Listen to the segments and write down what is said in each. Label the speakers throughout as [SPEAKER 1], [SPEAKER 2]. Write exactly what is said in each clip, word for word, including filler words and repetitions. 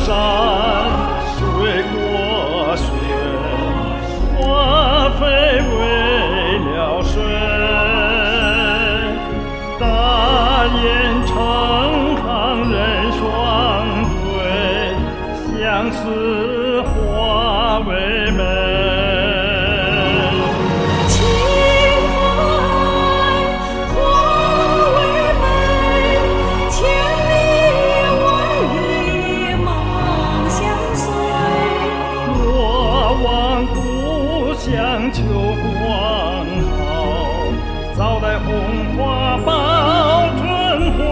[SPEAKER 1] 山，水过雪，花飞为了谁？大雁成行人双对，相思花为媒。像秋光好，早待红花报春晖。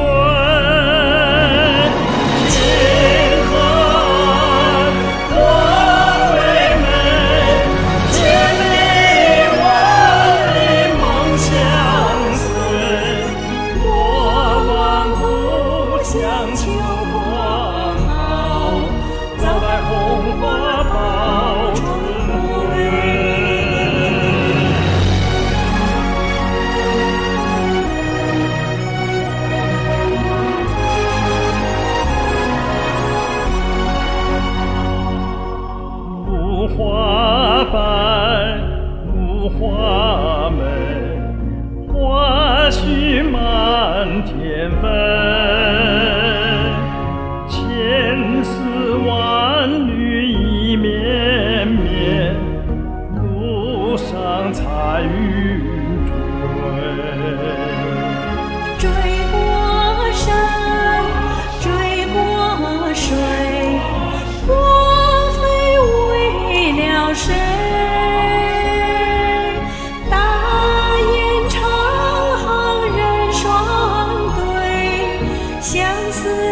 [SPEAKER 1] 青河花为媒，千里万里梦相随。莫忘故乡秋光好，早待红花报春晖。花白无花美，花絮满天飞。千丝万缕一绵绵，路上彩云追。
[SPEAKER 2] 追过山，追过水，谁？大雁成行人双对，相思